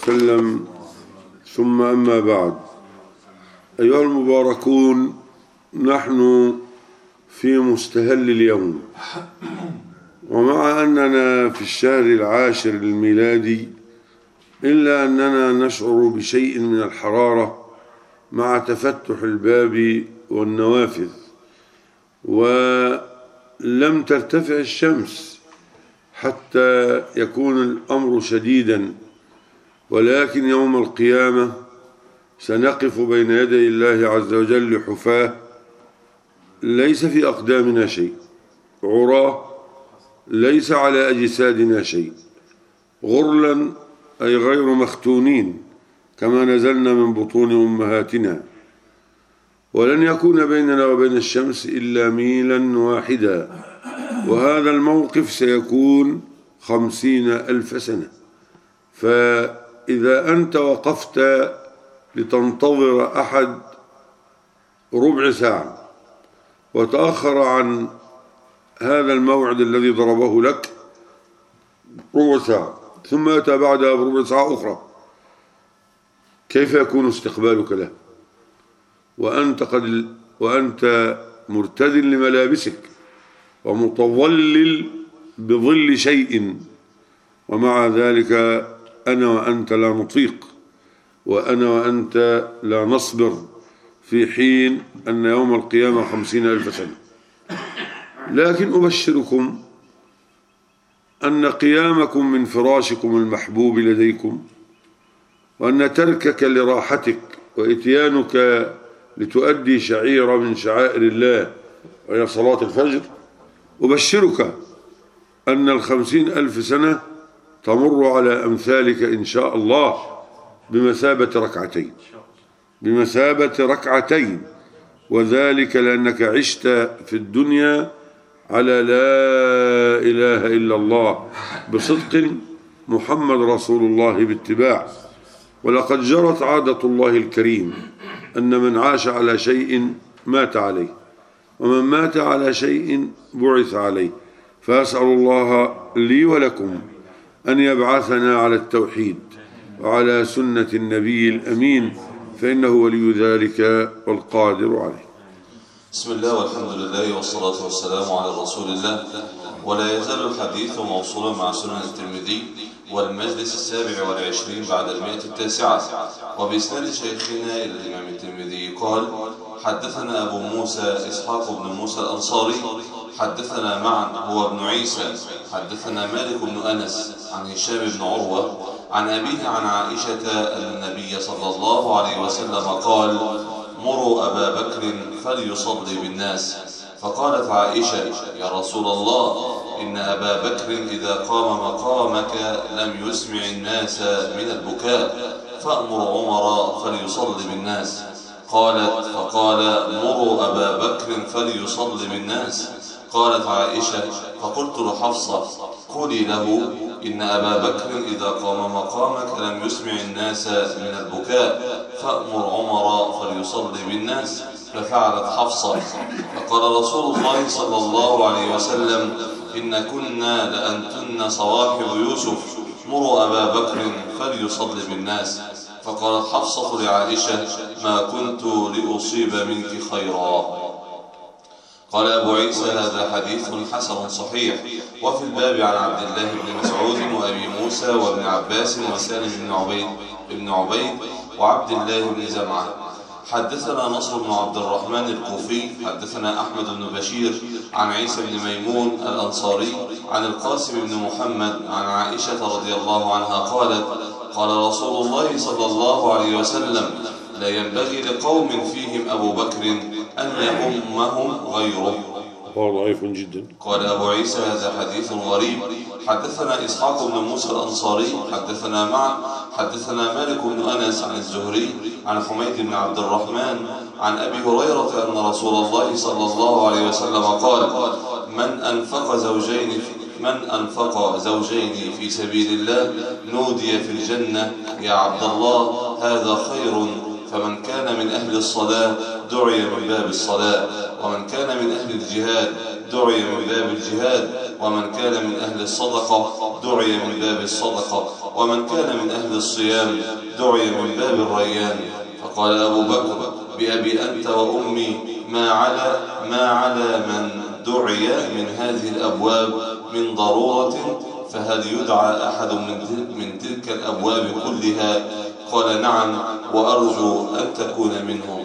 وسلم، ثم أما بعد. أيها المباركون، نحن في مستهل اليوم، ومع أننا في الشهر العاشر الميلادي إلا أننا نشعر بشيء من الحرارة مع تفتح الباب والنوافذ، ولم ترتفع الشمس حتى يكون الأمر شديدا، ولكن يوم القيامة سنقف بين يدي الله عز وجل حفاة، ليس في أقدامنا شيء، عراه ليس على أجسادنا شيء، غرلا أي غير مختونين كما نزلنا من بطون أمهاتنا، ولن يكون بيننا وبين الشمس إلا ميلا واحدا، وهذا الموقف سيكون 50,000 سنة. فإذا أنت وقفت لتنتظر أحد ربع ساعة وتأخر عن هذا الموعد الذي ضربه لك ربع ساعة، ثم أتى بعدها بربع ساعة أخرى، كيف يكون استقبالك له وأنت مرتد لملابسك ومتظلل بظل شيء؟ ومع ذلك أنا وأنت لا نطيق، وأنا وأنت لا نصبر، في حين أن يوم القيامة 50,000 سنة. لكن أبشركم أن قيامكم من فراشكم المحبوب لديكم، وأن تركك لراحتك وإتيانك لتؤدي شعيرة من شعائر الله وهي صلاة الفجر، أبشرك أن 50,000 سنة تمر على أمثالك إن شاء الله بمثابة ركعتين، وذلك لأنك عشت في الدنيا على لا إله إلا الله بصدق، محمد رسول الله باتباع. ولقد جرت عادة الله الكريم أن من عاش على شيء مات عليه، ومن مات على شيء بعث عليه، فأسأل الله لي ولكم أن يبعثنا على التوحيد وعلى سنة النبي الأمين، فإنه ولي ذلك والقادر عليه. بسم الله والحمد لله والصلاة والسلام على رسول الله. ولا يزال الحديث موصولا مع سنن الترمذي والمجلس 27 بعد 109، وبإسناد شيخنا إلى الإمام الترمذي قال: حدثنا أبو موسى إسحاق بن موسى الأنصاري، حدثنا معا هو ابن عيسى، حدثنا مالك بن أنس عن هشام بن عروة عن أبيه عن عائشة أن النبي صلى الله عليه وسلم قال: مروا أبا بكر فليصلي بالناس. فقالت عائشة: يا رسول الله، إن أبا بكر إذا قام مقامك لم يسمع الناس من البكاء، فأمر عمر فليصلي بالناس. قالت: فقال: مروا أبا بكر فليصلي بالناس. قالت عائشة: فقلت لحفصة: قولي له إن أبا بكر إذا قام مقامك لم يسمع الناس من البكاء، فأمر عمر فليصلي بالناس. ففعلت حفصة، فقال رسول الله صلى الله عليه وسلم: إن كنا لأنتن صواحب يوسف، مروا أبا بكر فليصلي بالناس. فقالت حفصة لعائشة: ما كنت لأصيب منك خيرا. قال أبو عيسى: هذا حديث حسن صحيح. وفي الباب عن عبد الله بن مسعود وأبي موسى وابن عباس وسالم بن عبيد وعبد الله بن زمعة. حدثنا نصر بن عبد الرحمن الكوفي، حدثنا أحمد بن بشير عن عيسى بن ميمون الأنصاري عن القاسم بن محمد عن عائشة رضي الله عنها قالت: قال رسول الله صلى الله عليه وسلم: لا ينبغي لقوم فيهم أبو بكر أن يؤمهم غيره. ضعيف جدا. قال أبو عيسى: هذا حديث غريب. حدثنا إسحاق بن موسى الأنصاري، حدثنا معا حدثنا مالك بن أنس عن الزهري عن حميد بن عبد الرحمن عن أبي هريرة أن رسول الله صلى الله عليه وسلم قال: من أنفق زوجين في سبيل الله نودي في الجنة: يا عبد الله، هذا خير. فمن كان من أهل الصلاة دعي من باب الصلاة، ومن كان من أهل الجهاد دعي من باب الجهاد. ومن كان من أهل الصدقة دعي من باب الصدقة، ومن كان من أهل الصيام دعي من باب الريان. فقال أبو بكر: بأبي أنت وأمي ما على من دعي من هذه الأبواب من ضرورة، فهل يدعى أحد من تلك الأبواب كلها؟ قال: نعم، وأرجو أن تكون منهم.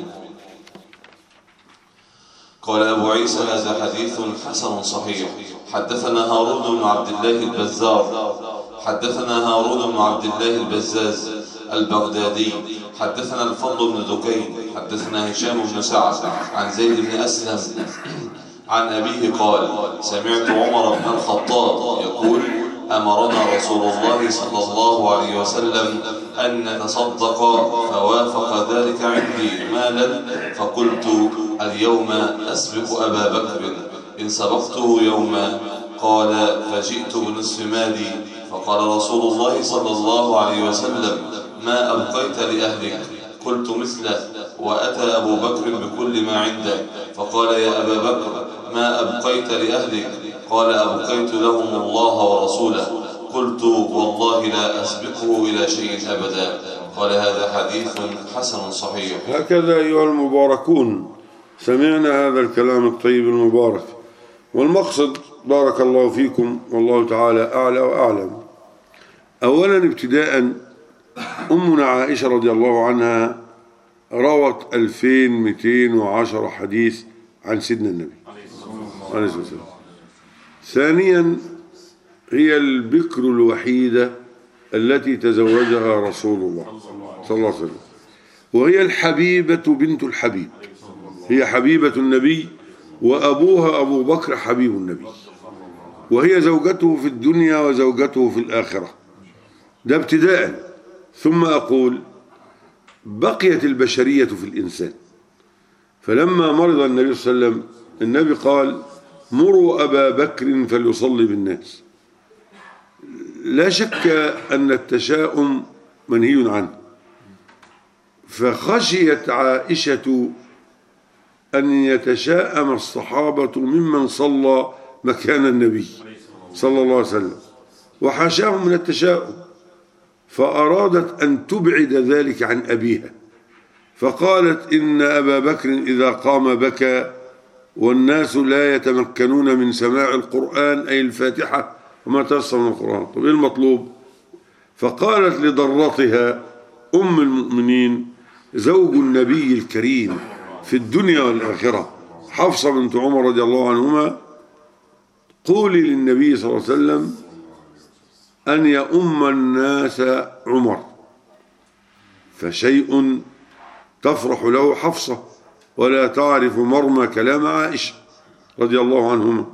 قال أبو عيسى: هذا حديث حسن صحيح. حدثنا هارون بن عبد الله البزار، حدثنا هارون بن عبد الله البزاز البغدادي، حدثنا الفضل بن دكين، حدثنا هشام بن سعد عن زيد بن أسلم عن أبيه قال: سمعت عمر بن الخطاب يقول: أمرنا رسول الله صلى الله عليه وسلم أن نتصدق، فوافق ذلك عندي مالا، فقلت: اليوم أسبق أبا بكر، إن سبقته يوما. قال: فجئت بنصف مالي، فقال رسول الله صلى الله عليه وسلم: ما أبقيت لأهلك؟ قلت مثله، وأتى أبو بكر بكل ما عنده، فقال: يا أبا بكر، ما أبقيت لأهلك؟ قال: أبقيت لهم الله ورسوله. قلت: والله لا أسبقه إلى شيء أبدا. قال: هذا حديث حسن صحيح. هكذا أيها المباركون سمعنا هذا الكلام الطيب المبارك، والمقصد بارك الله فيكم والله تعالى أعلى وأعلم. أولا ابتداء، أمنا عائشة رضي الله عنها روت 2210 حديث عن سيدنا النبي عليه الصلاة والسلام. ثانيا، هي البكر الوحيدة التي تزوجها رسول الله صلى الله عليه وسلم، وهي الحبيبة بنت الحبيب، هي حبيبة النبي، وأبوها أبو بكر حبيب النبي، وهي زوجته في الدنيا وزوجته في الآخرة. ده ابتداء. ثم أقول: بقيت البشرية في الإنسان، فلما مرض النبي صلى الله عليه وسلم النبي قال: مروا أبا بكر فليصلي بالناس. لا شك أن التشاؤم منهي عنه، فخشيت عائشة أن يتشاءم الصحابة ممن صلى مكان النبي صلى الله عليه وسلم، وحاشاهم من التشاؤم، فأرادت أن تبعد ذلك عن أبيها، فقالت: إن أبا بكر إذا قام بكى، والناس لا يتمكنون من سماع القرآن أي الفاتحة وما تيسر من القرآن. طب إيه المطلوب؟ فقالت لضرتها أم المؤمنين زوج النبي الكريم في الدنيا والآخرة حفصة بنت عمر رضي الله عنهما: قولي للنبي صلى الله عليه وسلم أن يؤم الناس عمر. فشيء تفرح له حفصة ولا تعرف مرمى كلام عائشة رضي الله عنهما،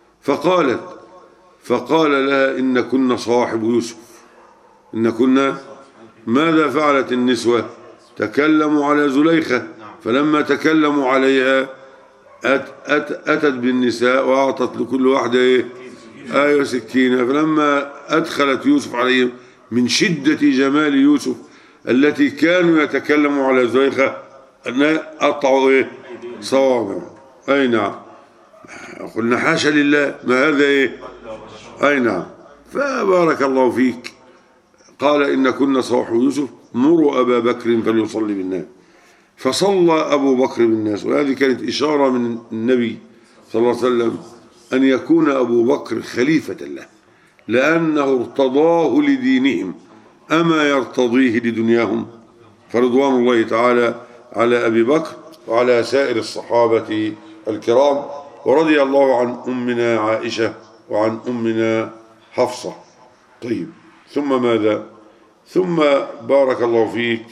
فقال لها: إن كنا صاحب يوسف، إن كنا. ماذا فعلت النسوة؟ تكلموا على زليخة، فلما تكلموا عليها أتت بالنساء وأعطت لكل واحدة آية سكينة، فلما أدخلت يوسف عليهم من شدة جمال يوسف التي كانوا يتكلموا على زليخة قطعوا صوابع. أي نعم، قلنا حاشا لله، ما هذا أي نعم. فبارك الله فيك. قال: إن كنا صاحب يوسف، مروا أبا بكر فليصلي بالناس. فصلى أبو بكر بالناس، وهذه كانت إشارة من النبي صلى الله عليه وسلم أن يكون أبو بكر خليفة له، لأنه ارتضاه لدينهم أما يرتضيه لدنياهم. فرضوان الله تعالى على أبي بكر وعلى سائر الصحابة الكرام، ورضي الله عن أمنا عائشة وعن أمنا حفصة. طيب، ثم ماذا؟ ثم بارك الله فيك،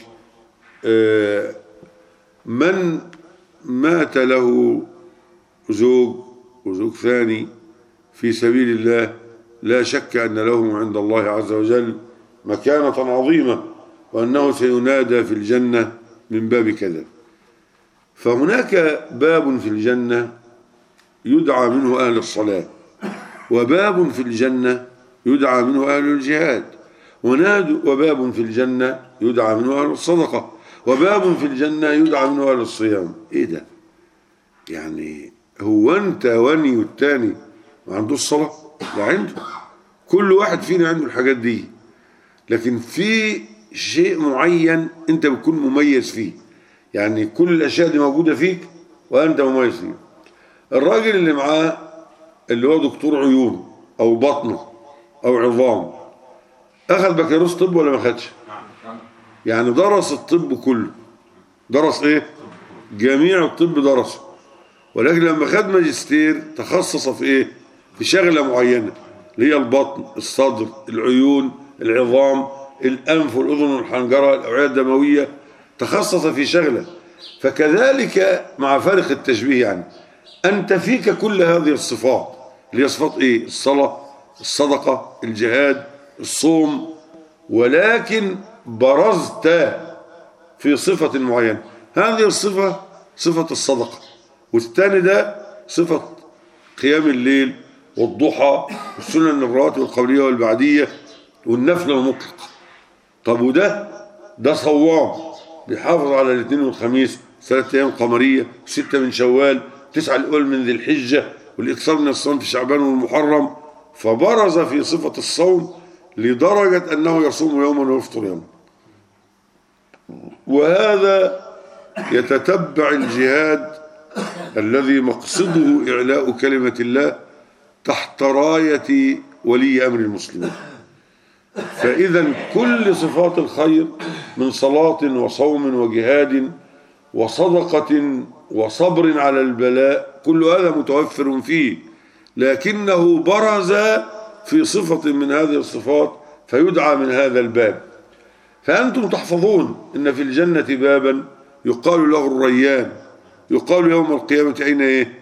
من مات له زوج وزوج ثاني في سبيل الله، لا شك أن له عند الله عز وجل مكانة عظيمة، وأنه سينادى في الجنة من باب كذا. فهناك باب في الجنة يدعى منه أهل الصلاة، وباب في الجنة يدعى منه أهل الجهاد، وباب في الجنة يدعى منه أهل الصدقة، وباب في الجنة يدعى منه أهل الصيام. إيه ده؟ يعني هو أنت وني والتاني ما عندوش صلاة؟ لا عنده. كل واحد فينا عنده الحاجات دي، لكن في شيء معين انت بتكون مميز فيه. يعني كل الاشياء دي موجودة فيك وانت مميز فيه. الراجل اللي معاه اللي هو دكتور عيون او بطنه او عظام، اخذ بكالوريوس طب ولا ما خدش؟ يعني درس الطب كله، درس ايه؟ جميع الطب درسه، ولكن لما خد ماجستير تخصص في ايه؟ في شغلة معينة اللي هي البطن، الصدر، العيون، العظام، الأنف والأذن والحنجرة، الأوعية الدموية، تخصص في شغلة. فكذلك مع فارق التشبيه، يعني أنت فيك كل هذه الصفات اللي هي صفات إيه؟ الصلاة، الصدقة، الجهاد، الصوم، ولكن برزت في صفة معينة. هذه الصفة صفة الصدقة، والثاني ده صفة قيام الليل والضحى والسنن الرواتب القبلية والبعدية والنفل المطلق. طب ده صوام بيحافظ على الاثنين والخميس، 3 أيام قمرية، 6 من شوال، 9 الأول من ذي الحجة، والإكثار من الصوم في شعبان والمحرم. فبرز في صفة الصوم لدرجة أنه يصوم يوما ويفطر يوما. وهذا يتتبع الجهاد الذي مقصده إعلاء كلمة الله تحت راية ولي أمر المسلمين. فإذا كل صفات الخير من صلاة وصوم وجهاد وصدقة وصبر على البلاء، كل هذا متوفر فيه، لكنه برز في صفة من هذه الصفات فيدعى من هذا الباب. فأنتم تحفظون إن في الجنة بابا يقال له الريان، يقال يوم القيامة أين إيه؟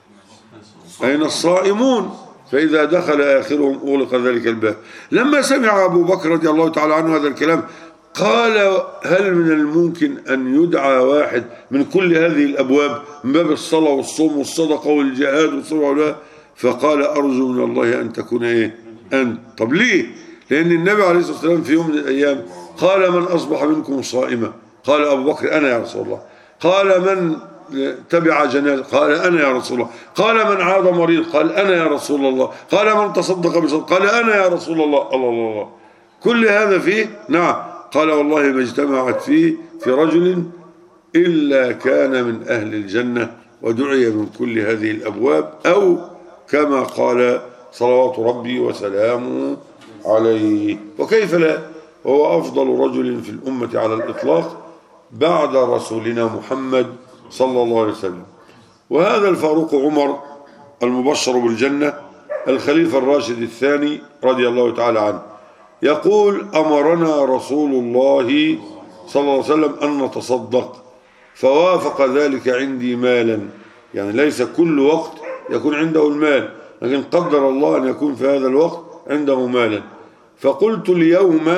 أين الصائمون؟ فإذا دخل آخرهم أغلق ذلك الباب. لما سمع أبو بكر رضي الله تعالى عنه هذا الكلام قال: هل من الممكن أن يدعى واحد من كل هذه الأبواب، من باب الصلاة والصوم والصدقة والجهاد والصبر؟ فقال: أرجو من الله أن تكون إيه؟ أنت. طب ليه؟ لأن النبي عليه الصلاة والسلام في يوم من الأيام قال: من أصبح منكم صائما؟ قال أبو بكر: أنا يا رسول الله. قال: من تبع جنازة؟ قال: أنا يا رسول الله. قال: من عاد مريض؟ قال: أنا يا رسول الله. قال: من تصدق بصدقة؟ قال: أنا يا رسول الله. الله الله، كل هذا فيه؟ نعم. قال: والله ما اجتمعت فيه في رجل إلا كان من أهل الجنة ودعي من كل هذه الأبواب، أو كما قال صلوات ربي وسلامه عليه. وكيف لا، وهو أفضل رجل في الأمة على الإطلاق بعد رسولنا محمد صلى الله عليه وسلم. وهذا الفاروق عمر المبشر بالجنة الخليفة الراشد الثاني رضي الله تعالى عنه يقول: أمرنا رسول الله صلى الله عليه وسلم أن نتصدق، فوافق ذلك عندي مالا. يعني ليس كل وقت يكون عنده المال، لكن قدر الله أن يكون في هذا الوقت عنده مالا. فقلت: اليوم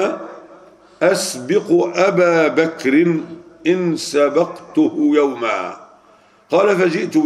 أسبق أبا بكر إن سبقته يوما. قال: فجئت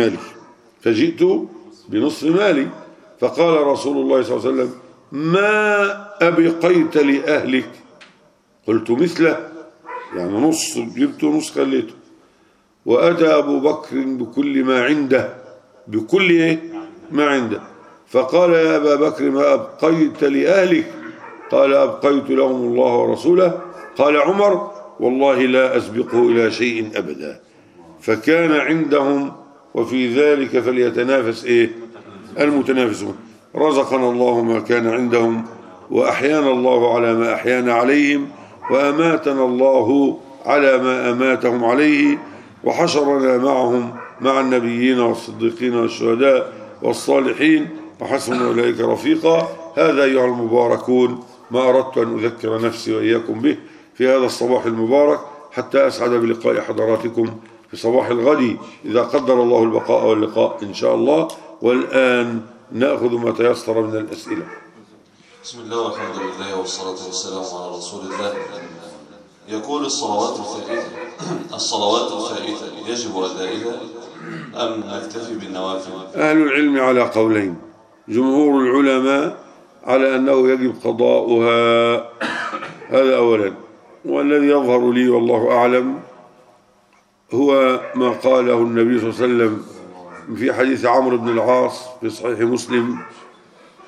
بنصف مالي. فقال رسول الله صلى الله عليه وسلم: ما أبقيت لأهلك؟ قلت: مثله، يعني نص جبته، نص خليته. وأتى أبو بكر بكل ما عنده، بكل ما عنده. فقال: يا أبا بكر ما أبقيت لأهلك؟ قال: أبقيت لهم الله ورسوله. قال عمر: والله لا أسبقه إلى شيء أبدا. فكان عندهم وفي ذلك فليتنافس المتنافسون. رزقنا الله ما كان عندهم، وأحيانا الله على ما أحيانا عليهم، وأماتنا الله على ما أماتهم عليه، وحشرنا معهم مع النبيين والصديقين والشهداء والصالحين، وحسن أولئك رفيقا. هذا أيها المباركون ما أردت أن أذكر نفسي وإياكم به في هذا الصباح المبارك، حتى أسعد بلقاء حضراتكم في صباح الغد إذا قدر الله البقاء واللقاء إن شاء الله. والآن نأخذ ما تيسر من الأسئلة. بسم الله والحمد لله والصلاة والسلام على رسول الله. يقول: الصلوات الفائتة يجب أدائها أم نكتفي بالنوافل؟ أهل العلم على قولين. جمهور العلماء على أنه يجب قضاؤها، هذا أولا. والذي يظهر لي والله أعلم هو ما قاله النبي صلى الله عليه وسلم في حديث عمرو بن العاص في صحيح مسلم: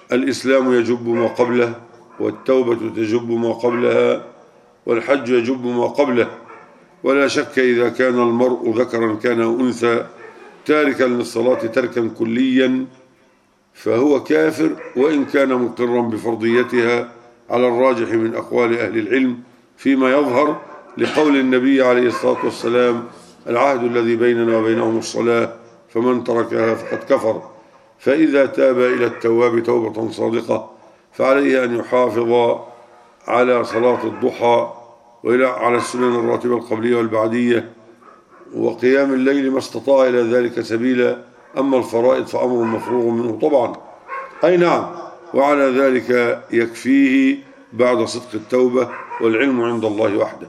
الإسلام يجب ما قبله، والتوبة تجب ما قبلها، والحج يجب ما قبله. ولا شك إذا كان المرء ذكرا كان أنثى تاركا للصلاة تركا كليا فهو كافر، وإن كان مقرا بفرضيتها على الراجح من أقوال أهل العلم فيما يظهر، لقول النبي عليه الصلاة والسلام: العهد الذي بيننا وبينهم الصلاة، فمن تركها فقد كفر. فإذا تاب إلى التواب توبة صادقة فعليه أن يحافظ على صلاة الضحى وعلى السنن الراتبة القبلية والبعدية وقيام الليل ما استطاع إلى ذلك سبيلا. أما الفرائض فأمر مفروغ منه طبعا، أي نعم، وعلى ذلك يكفيه بعد صدق التوبة، والعلم عند الله وحده.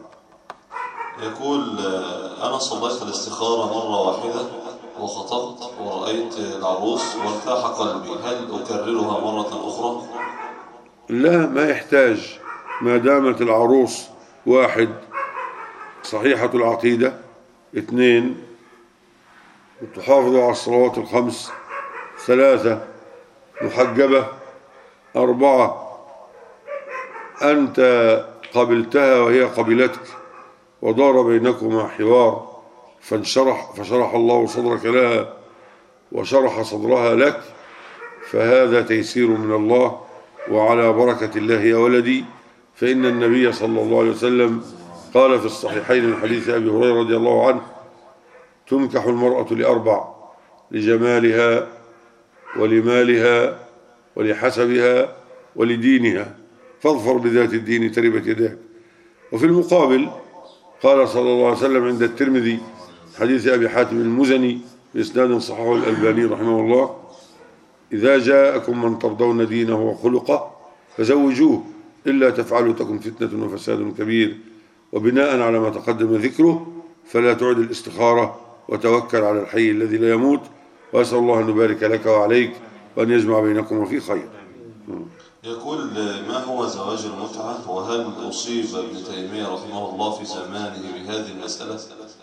يقول: أنا صليت الاستخارة مرة واحدة وخطبت ورأيت العروس وارتاح قلبي، هل أكررها مرة أخرى؟ لا، ما يحتاج، ما دامت العروس: 1 صحيحة العقيدة، 2 تحافظ على الصلوات الخمس، 3 محجبة، 4 أنت قبلتها وهي قبلتك ودار بينكما حوار فشرح الله صدرك لها وشرح صدرها لك، فهذا تيسير من الله وعلى بركة الله يا ولدي. فإن النبي صلى الله عليه وسلم قال في الصحيحين من حديث أبي هريرة رضي الله عنه: تنكح المرأة ل4: لجمالها ولمالها ولحسبها ولدينها، فاظفر بذات الدين تربت يداك. وفي المقابل قال صلى الله عليه وسلم عند الترمذي حديث أبي حاتم المزني بإسناد صححه الألباني رحمه الله: إذا جاءكم من ترضون دينه وخلقه فزوجوه، إلا تفعلوا تكن فتنة وفساد كبير. وبناء على ما تقدم ذكره فلا تعد الاستخارة وتوكل على الحي الذي لا يموت، وأسأل الله أن يبارك لك وعليك وأن يجمع بينكم في خير. يقول: ما هو زواج المتعة؟ وهل أصيب ابن تيمية رحمه الله في زمانه بهذه المسألة؟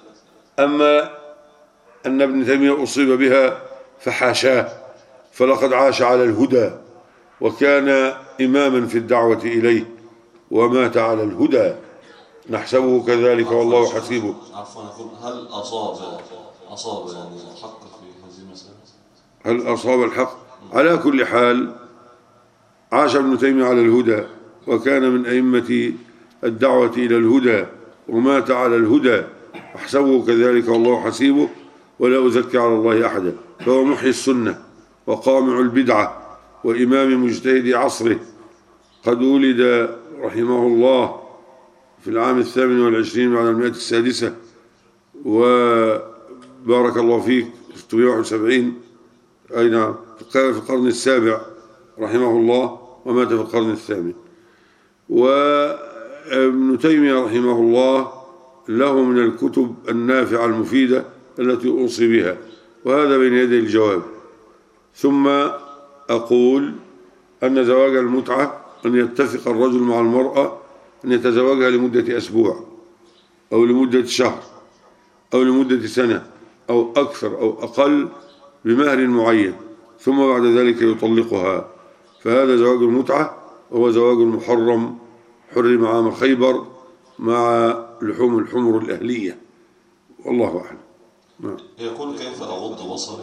أما أن ابن تيمية أصيب بها فحاشاه، فلقد عاش على الهدى وكان إماما في الدعوة إليه ومات على الهدى، نحسبه كذلك والله حسيبه. عفوا، هل أصاب يعني الحق في هذه المسألة؟ هل أصاب الحق؟ على كل حال عاش ابن تيمية على الهدى وكان من أئمة الدعوة إلى الهدى ومات على الهدى، أحسبه كذلك والله حسيبه، ولا أزكي على الله أحدا. فهو محيي السنة وقامع البدعة وإمام مجتهد عصره، قد ولد رحمه الله في العام 28 بعد 106 وبارك الله فيك 671 أي نعم في القرن السابع رحمه الله، ومات في القرن الثامن. وابن تيمية رحمه الله له من الكتب النافعة المفيدة التي أوصي بها، وهذا بين يدي الجواب. ثم أقول أن زواج المتعة أن يتفق الرجل مع المرأة أن يتزوجها لمدة أسبوع أو لمدة شهر أو لمدة سنة أو أكثر أو أقل بمهر معين، ثم بعد ذلك يطلقها، فهذا زواج المتعة، وهو زواج محرم حرم عام خيبر مع لحوم الحمر الأهلية، والله أعلم. يقول: كيف أغض بصري؟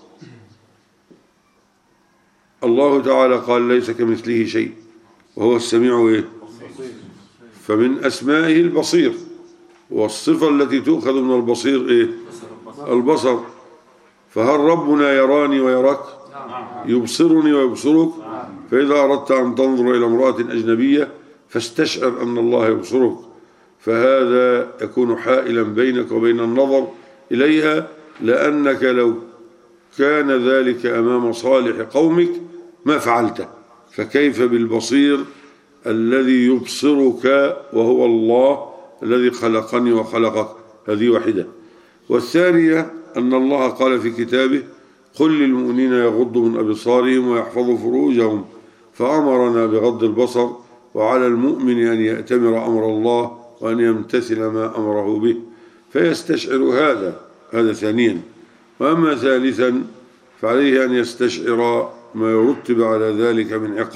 الله تعالى قال: ليس كمثله شيء وهو السميع فمن أسمائه البصير، والصفة التي تؤخذ من البصير البصر. فهل ربنا يراني ويراك؟ يبصرني ويبصرك؟ فإذا أردت أن تنظر إلى امرأة أجنبية فاستشعر أن الله يبصرك، فهذا يكون حائلا بينك وبين النظر إليها، لأنك لو كان ذلك أمام صالح قومك ما فعلته، فكيف بالبصير الذي يبصرك وهو الله الذي خلقني وخلقك؟ هذه واحدة. والثانية أن الله قال في كتابه: قل للمؤمنين يغضوا من أبصارهم ويحفظوا فروجهم، فأمرنا بغض البصر، وعلى المؤمن أن يأتمر أمر الله وأن يمتثل ما أمره به، فيستشعر هذا ثانيا. وأما ثالثا فعليه أن يستشعر ما يرتب على ذلك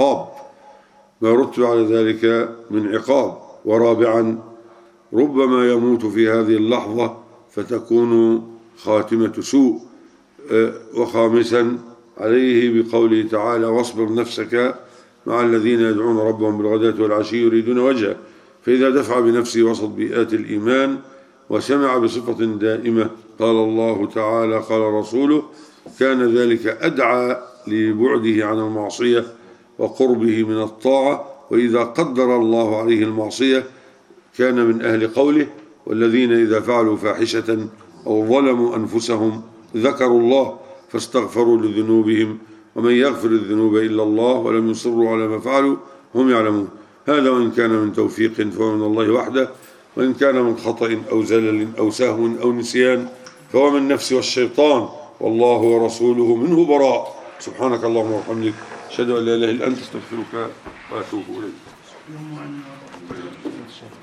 من عقاب. ورابعا ربما يموت في هذه اللحظة فتكون خاتمة سوء. وخامسا عليه بقوله تعالى واصبر نفسك مع الذين يدعون ربهم بالغداة والعشي يريدون وجهه، فإذا دفع بنفسه وسط بيئات الإيمان وسمع بصفة دائمة قال الله تعالى قال رسوله كان ذلك أدعى لبعده عن المعصية وقربه من الطاعة. وإذا قدر الله عليه المعصية كان من أهل قوله والذين إذا فعلوا فاحشة أو ظلموا أنفسهم ذكروا الله فاستغفروا لذنوبهم ومن يغفر الذنوب إلا الله ولم يصروا على ما فعلوا هم يعلمون. هذا وإن كان من توفيق فهو من الله وحده، وإن كان من خطأ أو زلل أو سهو أو نسيان فهو من النفس والشيطان، والله ورسوله منه براء. سبحانك اللهم وبحمدك أشهد أن لا إله إلا أنت أستغفرك وأتوب إليك.